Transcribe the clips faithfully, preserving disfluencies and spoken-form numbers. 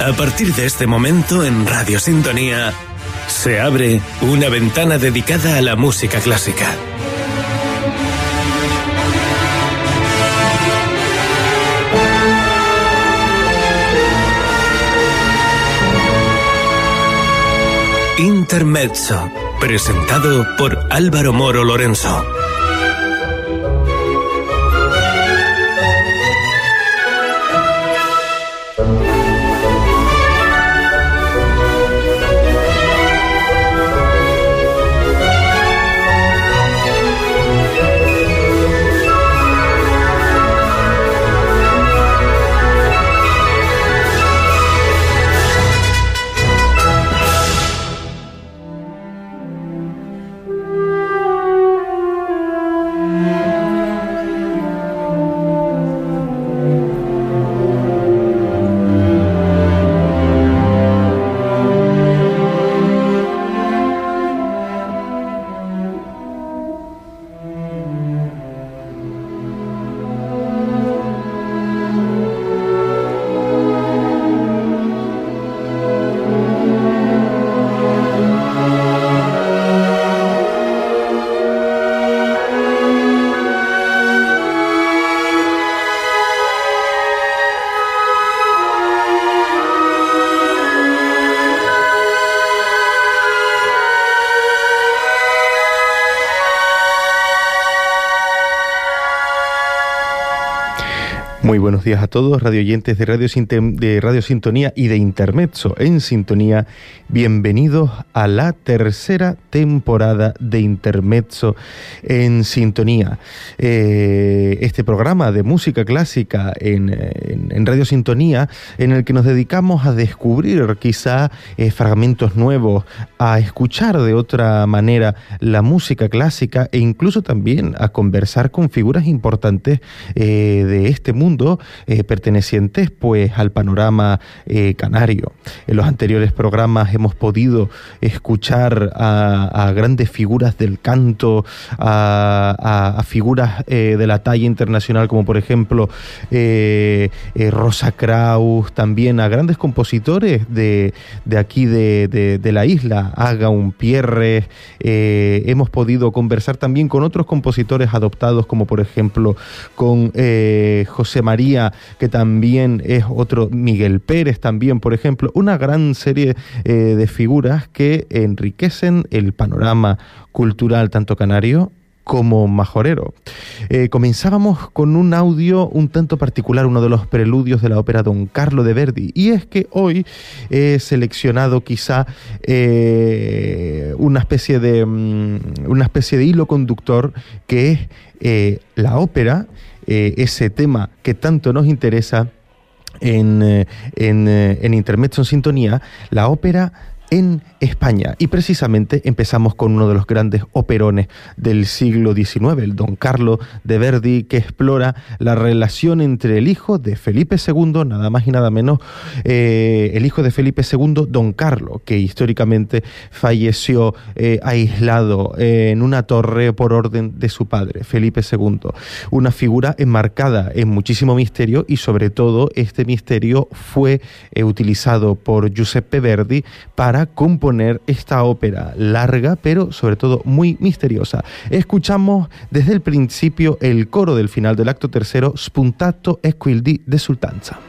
A partir de este momento en Radio Sintonía se abre una ventana dedicada a la música clásica. Intermezzo, presentado por Álvaro Moro Lorenzo. Muy buenos días a todos, radio oyentes de Radio, de Radio Sintonía y de Intermezzo en Sintonía. Bienvenidos a la tercera temporada de Intermezzo en Sintonía. Eh, este programa de música clásica en, en, en Radio Sintonía, en el que nos dedicamos a descubrir quizá eh, fragmentos nuevos, a escuchar de otra manera la música clásica e incluso también a conversar con figuras importantes eh, de este mundo. Eh, pertenecientes pues al panorama eh, canario. En los anteriores programas hemos podido escuchar a, a grandes figuras del canto, a, a, a figuras eh, de la talla internacional como por ejemplo eh, eh, Rosa Kraus, también a grandes compositores de, de aquí de, de, de la isla, Agaun Pierres. Eh, hemos podido conversar también con otros compositores adoptados como por ejemplo con eh, José María, que también es otro, Miguel Pérez también, por ejemplo, una gran serie eh, de figuras que enriquecen el panorama cultural tanto canario como majorero. Eh, comenzábamos con un audio un tanto particular, uno de los preludios de la ópera Don Carlo de Verdi, y es que hoy he seleccionado quizá eh, una especie de um, una especie de hilo conductor que es eh, la ópera, eh, ese tema que tanto nos interesa en, en, en Intermezzo en Sintonía, la ópera en España. Y precisamente empezamos con uno de los grandes operones del siglo diecinueve, el Don Carlo de Verdi, que explora la relación entre el hijo de Felipe segundo, nada más y nada menos, eh, el hijo de Felipe segundo, Don Carlo, que históricamente falleció eh, aislado eh, en una torre por orden de su padre, Felipe segundo. Una figura enmarcada en muchísimo misterio, y sobre todo este misterio fue eh, utilizado por Giuseppe Verdi para componer esta ópera larga, pero sobre todo muy misteriosa. Escuchamos desde el principio el coro del final del acto tercero, Spuntato e Quildi de Sultanza.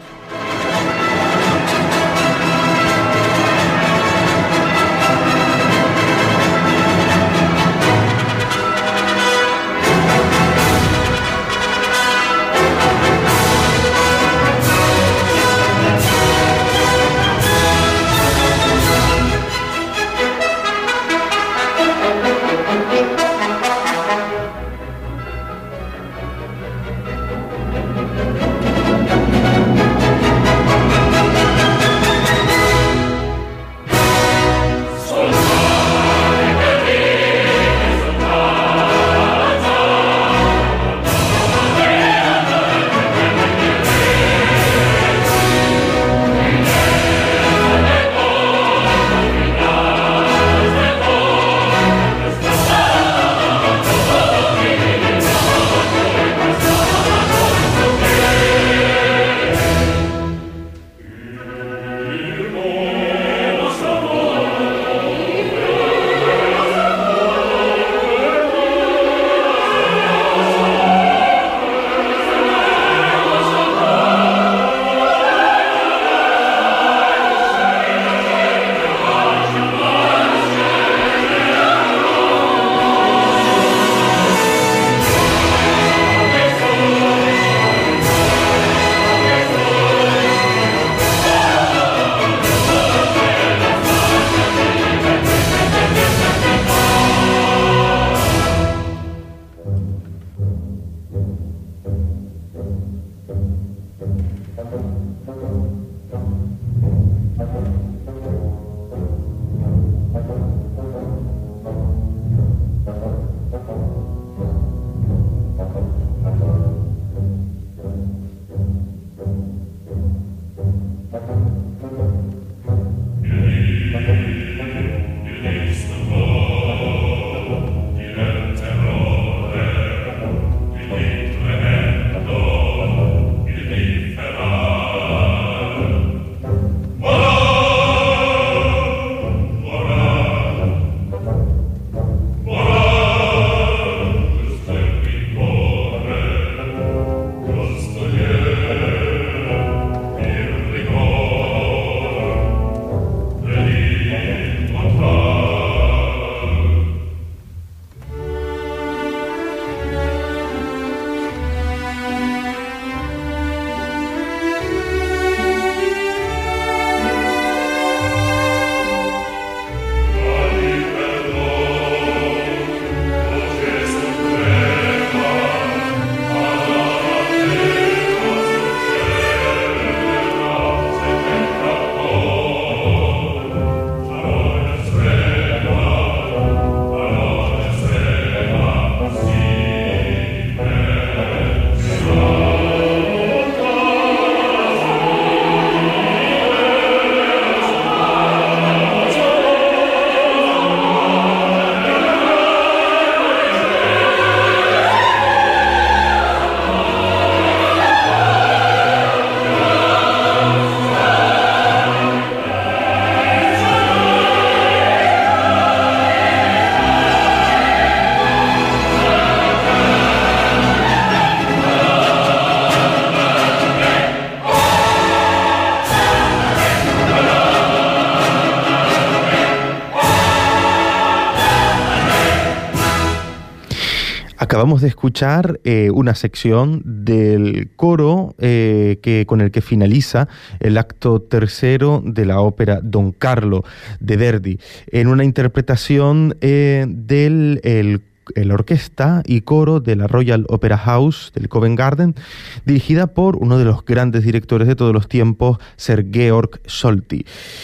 Acabamos de escuchar eh, una sección del coro eh, que, con el que finaliza el acto tercero de la ópera Don Carlo de Verdi, en una interpretación eh, del el la orquesta y coro de la Royal Opera House del Covent Garden, dirigida por uno de los grandes directores de todos los tiempos, Sir Georg Solti.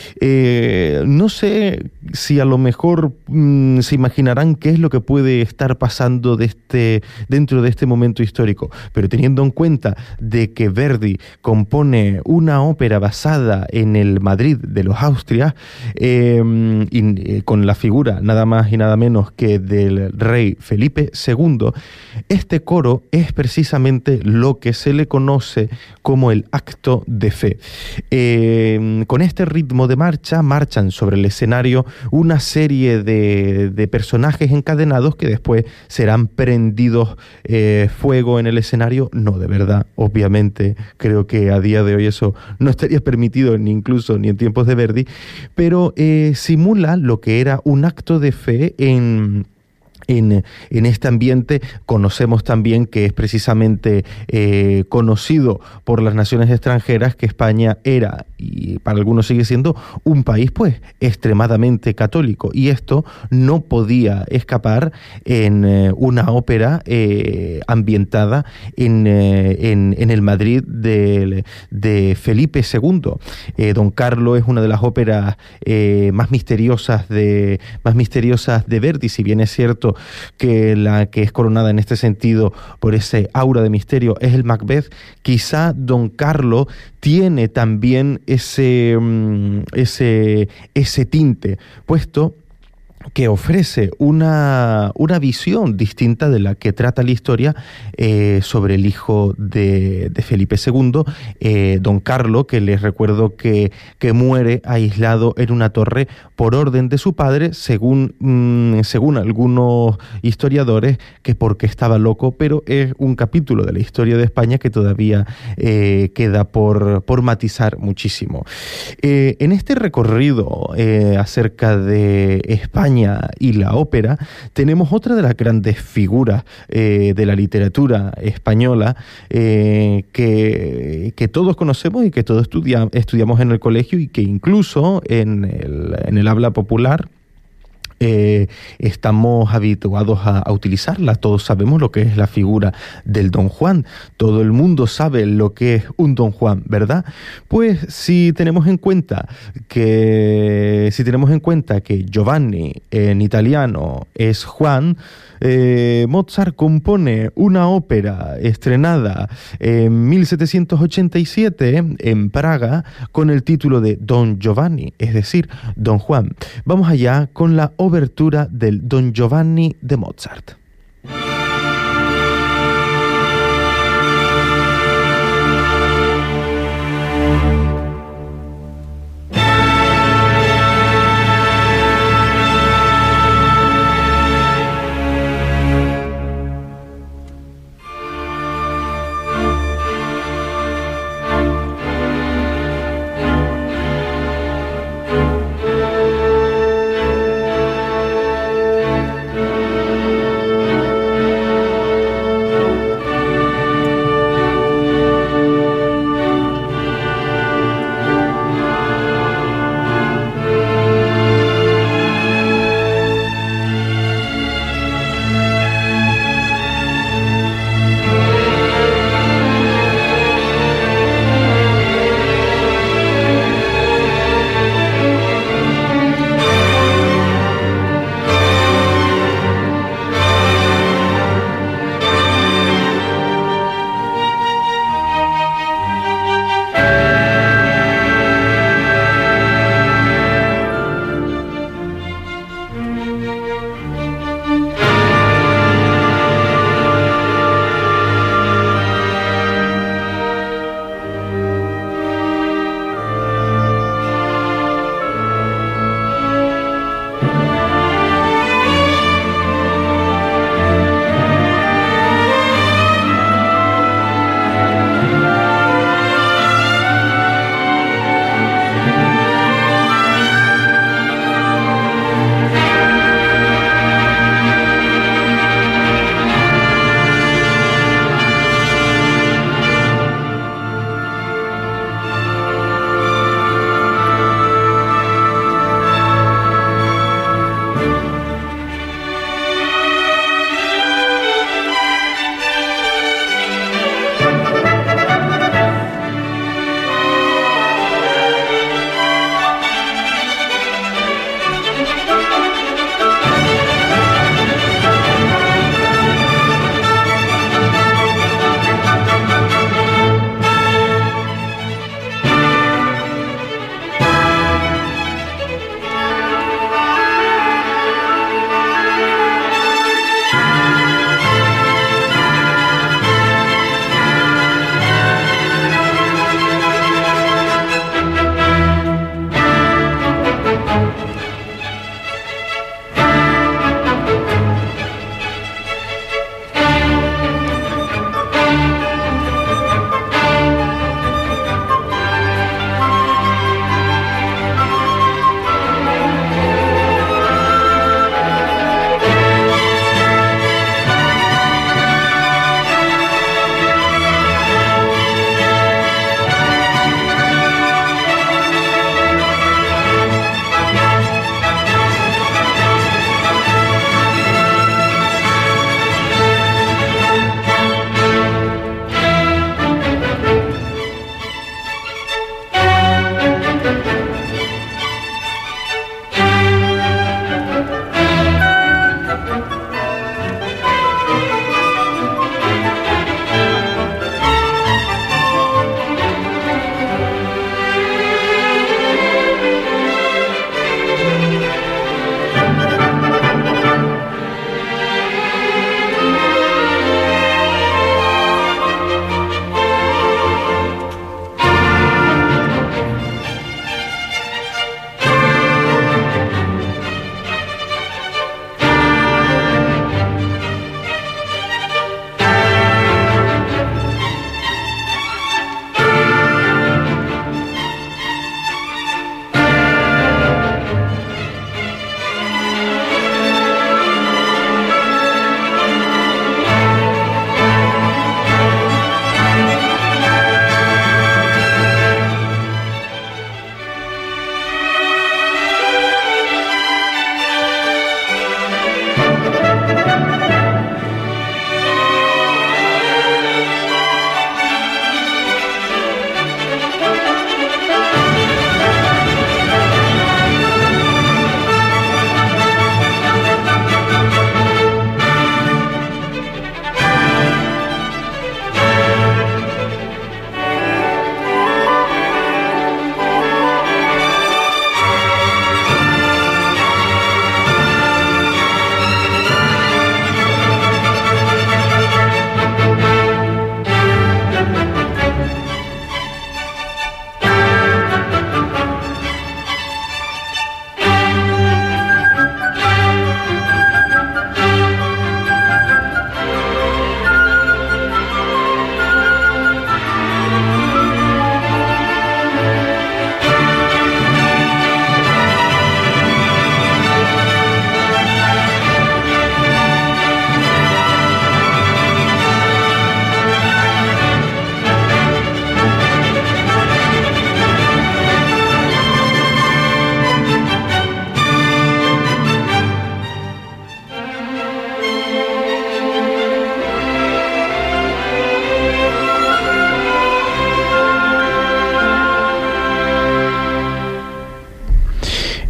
Eh, no sé si a lo mejor mmm, se imaginarán qué es lo que puede estar pasando de este, dentro de este momento histórico, pero teniendo en cuenta de que Verdi compone una ópera basada en el Madrid de los Austrias, eh, y, eh, con la figura nada más y nada menos que del rey Felipe segundo, este coro es precisamente lo que se le conoce como el acto de fe. Eh, con este ritmo de marcha, marchan sobre el escenario una serie de, de personajes encadenados que después serán prendidos eh, fuego en el escenario. No, de verdad, obviamente, creo que a día de hoy eso no estaría permitido ni incluso ni en tiempos de Verdi, pero eh, simula lo que era un acto de fe en... En, en este ambiente. Conocemos también que es precisamente eh, conocido por las naciones extranjeras que España era, y para algunos sigue siendo, un país pues extremadamente católico, y esto no podía escapar en eh, una ópera eh, ambientada en, eh, en, en el Madrid de, de Felipe segundo. Eh, Don Carlo es una de las óperas eh, más misteriosas de, más misteriosas de Verdi, si bien es cierto que la que es coronada en este sentido por ese aura de misterio es el Macbeth. Quizá Don Carlo tiene también ese, ese, ese tinte, puesto que ofrece una, una visión distinta de la que trata la historia eh, sobre el hijo de, de Felipe segundo, eh, Don Carlo, que les recuerdo que, que muere aislado en una torre por orden de su padre, según, mmm, según algunos historiadores, que porque estaba loco, pero es un capítulo de la historia de España que todavía eh, queda por, por matizar muchísimo. Eh, en este recorrido eh, acerca de España y la ópera, tenemos otra de las grandes figuras eh, de la literatura española eh, que, que todos conocemos y que todos estudia, estudiamos en el colegio, y que incluso en el, en el habla popular Eh, estamos habituados a, a utilizarla. Todos sabemos lo que es la figura del Don Juan. Todo el mundo sabe lo que es un Don Juan, ¿verdad? Pues si tenemos en cuenta que si tenemos en cuenta que Giovanni en italiano es Juan, eh, Mozart compone una ópera estrenada en mil setecientos ochenta y siete en Praga con el título de Don Giovanni, es decir, Don Juan. Vamos allá con la obertura del Don Giovanni de Mozart.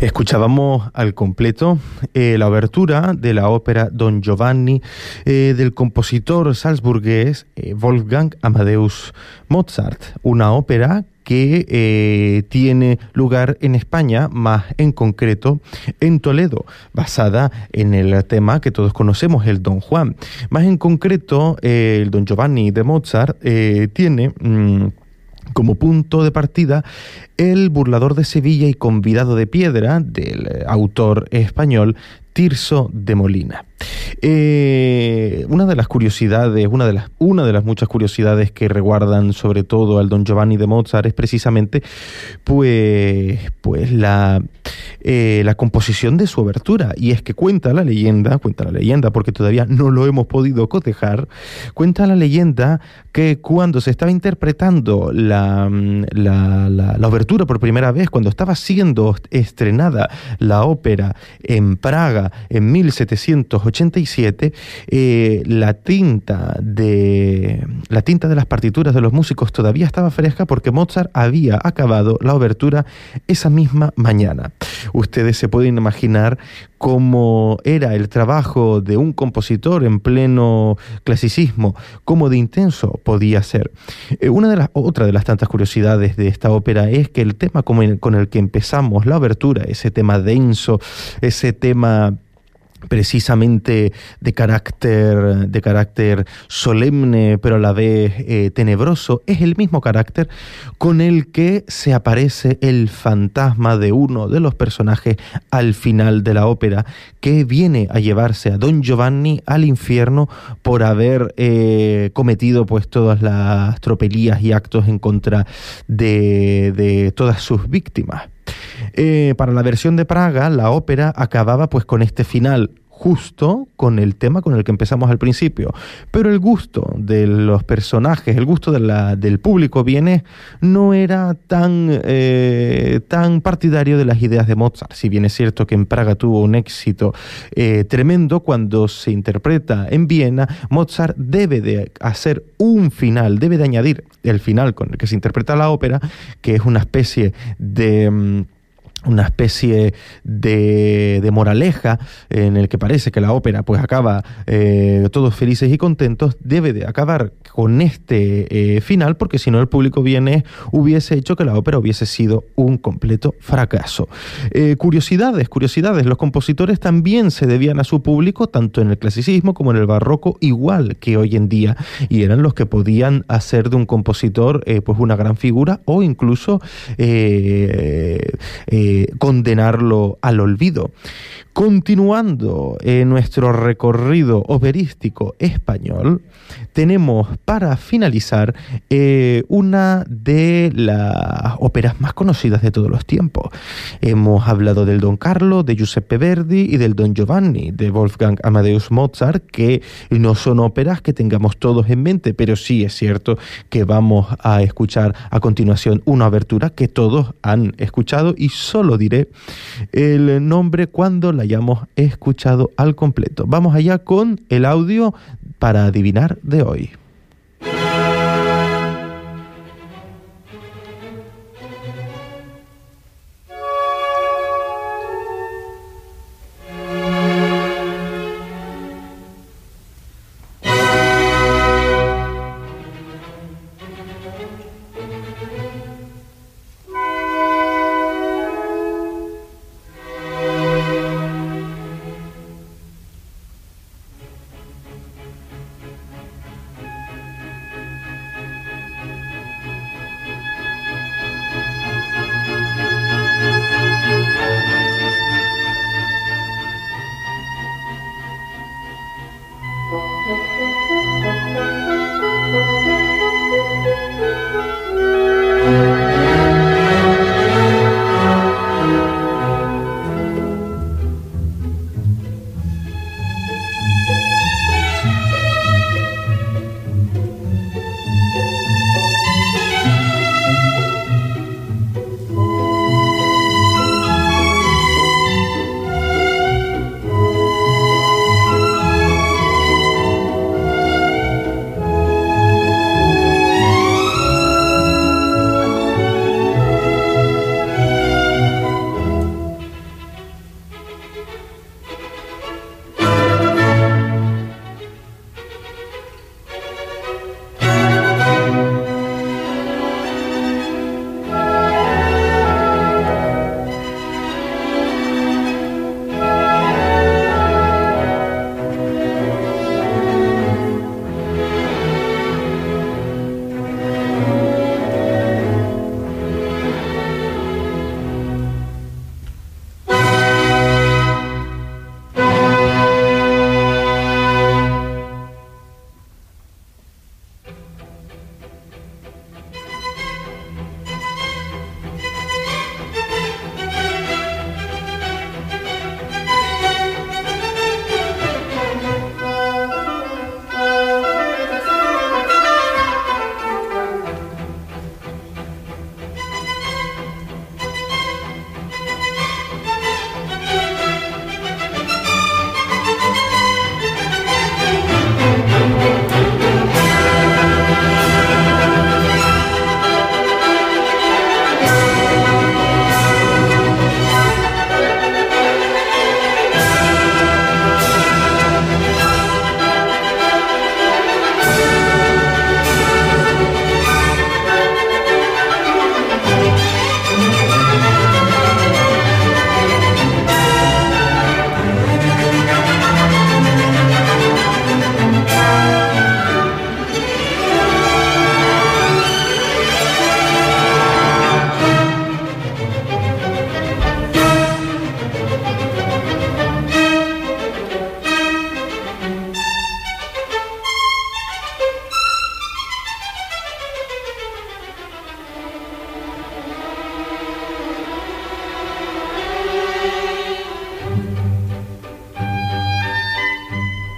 Escuchábamos al completo eh, la obertura de la ópera Don Giovanni eh, del compositor salzburgués eh, Wolfgang Amadeus Mozart, una ópera que eh, tiene lugar en España, más en concreto en Toledo, basada en el tema que todos conocemos, el Don Juan. Más en concreto, eh, el Don Giovanni de Mozart eh, tiene Mmm, como punto de partida El burlador de Sevilla y convidado de piedra, del autor español Tirso de Molina. Eh, una de las curiosidades, una de las, una de las muchas curiosidades que reguardan sobre todo al Don Giovanni de Mozart es precisamente pues, pues la, eh, la composición de su obertura. Y es que cuenta la leyenda, cuenta la leyenda porque todavía no lo hemos podido cotejar, cuenta la leyenda que cuando se estaba interpretando la, la, la, la obertura por primera vez, cuando estaba siendo estrenada la ópera en Praga en mil setecientos ochenta y siete, eh, la tinta de la tinta de las partituras de los músicos todavía estaba fresca porque Mozart había acabado la obertura esa misma mañana. Ustedes se pueden imaginar cómo era el trabajo de un compositor en pleno clasicismo, cómo de intenso podía ser. Eh, una de las, otra de las tantas curiosidades de esta ópera es que el tema con el, con el que empezamos la obertura, ese tema denso, ese tema precisamente de carácter, de carácter solemne, pero a la vez eh, tenebroso, es el mismo carácter con el que se aparece el fantasma de uno de los personajes al final de la ópera, que viene a llevarse a Don Giovanni al infierno por haber eh, cometido pues todas las tropelías y actos en contra de, de todas sus víctimas. Eh, para la versión de Praga, la ópera acababa pues con este final justo con el tema con el que empezamos al principio, pero el gusto de los personajes, el gusto de la, del público vienés no era tan, eh, tan partidario de las ideas de Mozart. Si bien es cierto que en Praga tuvo un éxito eh, tremendo, cuando se interpreta en Viena, Mozart debe de hacer un final, debe de añadir el final con el que se interpreta la ópera, que es una especie de Um, una especie de, de moraleja en el que parece que la ópera pues acaba eh, todos felices y contentos. Debe de acabar con este eh, final, porque si no el público vienés hubiese hecho que la ópera hubiese sido un completo fracaso. Eh, curiosidades, curiosidades, los compositores también se debían a su público, tanto en el clasicismo como en el barroco, igual que hoy en día, y eran los que podían hacer de un compositor eh, pues una gran figura, o incluso eh, eh, condenarlo al olvido. Continuando en nuestro recorrido operístico español, tenemos para finalizar eh, una de las óperas más conocidas de todos los tiempos. Hemos hablado del Don Carlo de Giuseppe Verdi y del Don Giovanni de Wolfgang Amadeus Mozart, que no son óperas que tengamos todos en mente, pero sí es cierto que vamos a escuchar a continuación una obertura que todos han escuchado, y solo diré el nombre cuando la hayamos escuchado al completo. Vamos allá con el audio para adivinar de hoy.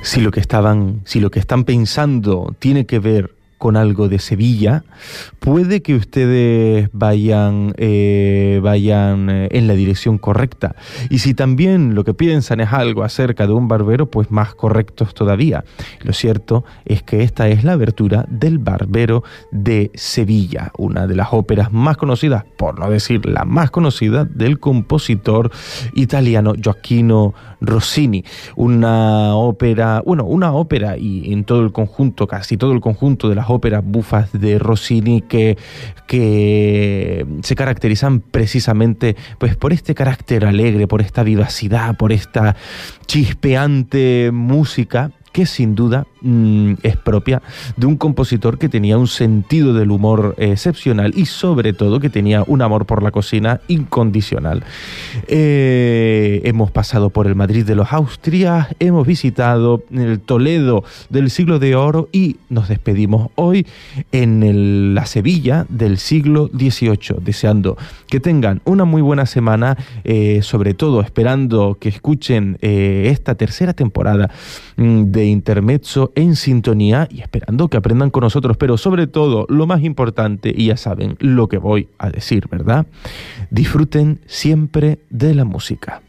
Si lo que estaban, si lo que están pensando tiene que ver con algo de Sevilla, puede que ustedes vayan, eh, vayan eh, en la dirección correcta. Y si también lo que piensan es algo acerca de un barbero, pues más correctos todavía. Lo cierto es que esta es la abertura del Barbero de Sevilla, una de las óperas más conocidas, por no decir la más conocida, del compositor italiano Gioachino Rossini. Una ópera, bueno, una ópera y en todo el conjunto, casi todo el conjunto de las óperas bufas de Rossini que, que se caracterizan precisamente pues por este carácter alegre, por esta vivacidad, por esta chispeante música que sin duda mmm, es propia de un compositor que tenía un sentido del humor eh, excepcional y sobre todo que tenía un amor por la cocina incondicional. Eh, hemos pasado por el Madrid de los Austrias, hemos visitado el Toledo del siglo de oro y nos despedimos hoy en el, la Sevilla del siglo dieciocho, deseando que tengan una muy buena semana, eh, sobre todo esperando que escuchen eh, esta tercera temporada mmm, de Intermezzo en sintonía y esperando que aprendan con nosotros, pero sobre todo, lo más importante, y ya saben lo que voy a decir, ¿verdad? Disfruten siempre de la música.